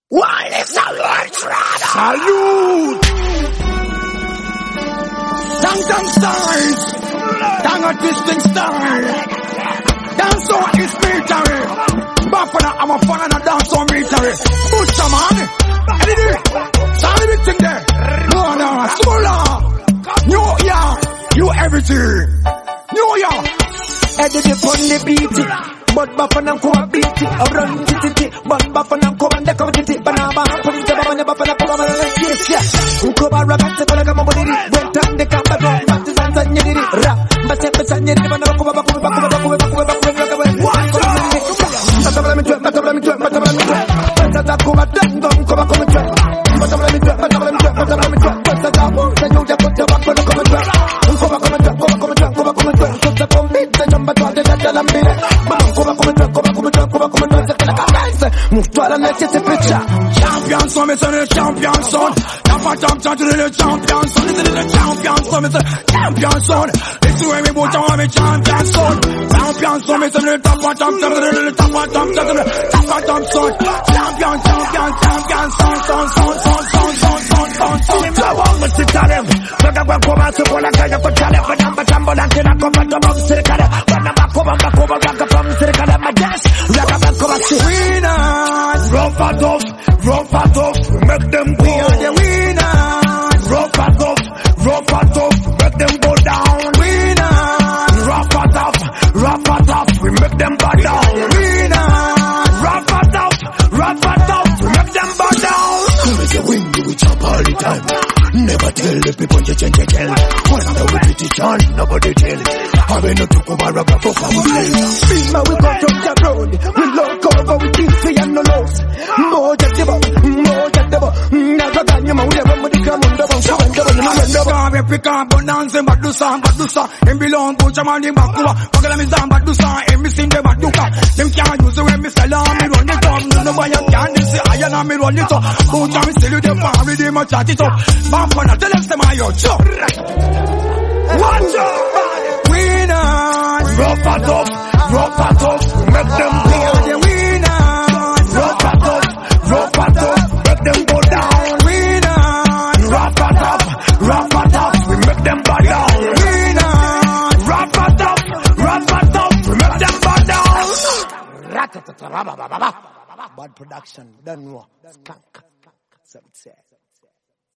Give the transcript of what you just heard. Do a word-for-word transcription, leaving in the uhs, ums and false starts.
Why is the Lord Trada? Salute! Dang dang stars! Dang a distinct star! Dance on is military! Buffalo, I'm a fan of dance on military! Butcher man! Eddie! Sorry big thing there! No, no, smaller! New York! You everything! New York! Eddie dip on the beat! But Buffalo come a beat it, a run titty, but Buffalo come and come titty, banana, put it down, and Buffalo come and yes, yes. Who come a rabbit, the Polaga body, went down the camp, but not the Santa Yidi, rap, but the Sanya, the Banana, come back, come back, come back, come back, come back, come back, what? But I'm going to, but I'm going to, but I'm going to, but I'm come at them, don't come back, come back, but I'm going to, but I'm going to, but I'm going to, but I'm going to, you just put your back on the comment, come back, come back, come back, come back, come back, come back, come back, so the commit the number to the Lamine. Champion son, me say the champion son. Never jump to the champion son. This is the champion son, me say champion son. This is where me put on me champion son. Champion son, me say the top of top, top of the top of top, top of the top of top son. Champion, champion, champion son, son, son, son, son, son, son, son, son. So on with the talent. Look at what come out to all the guys for talent. But I'm a jumbo and I come back to the city. When I'm back over, back over, back up from the city. My dance, like I'm back over to winners. Rough and tough, rough and tough, make them go. We are the winners. Rough and tough, rough and tough, make them go down. Winners. Rough and tough, rough and tough, we make them bow down. Winners. Rough and tough, rough and tough, we make them bow down. Come as a win, you will chop all the time. Never tell the people you change your tell. When the wicked is on, nobody tell. I mean, not to come around, but fuck our play. Bima, we come from the road. We love cover, we keep free and no loss. More just the boat, more just the boat. Never done your mouth, never would come on the boat. So when the boat, when the boat. We pick up bonanza, but do some, but do some. Them belong to Chaman in Bakua. Pagala me down, but do some. And me sing them, but do some. Them can't use it when me sell on me run it up. No boy, I can't see I and me run it up. Who can me sell you the power with them, I chat it up. Bafana, tell them them are your job. Watch out! Winners. Rough and tough, rough and tough, make them go. We are the winners. Rough and tough, rough and tough, make them go down. Winners. Rough and tough, rough and tough, we make them bow down. Winners. Rough and tough, rough and tough, we make them bow down. Bad production, don't know. Skunk. So it says.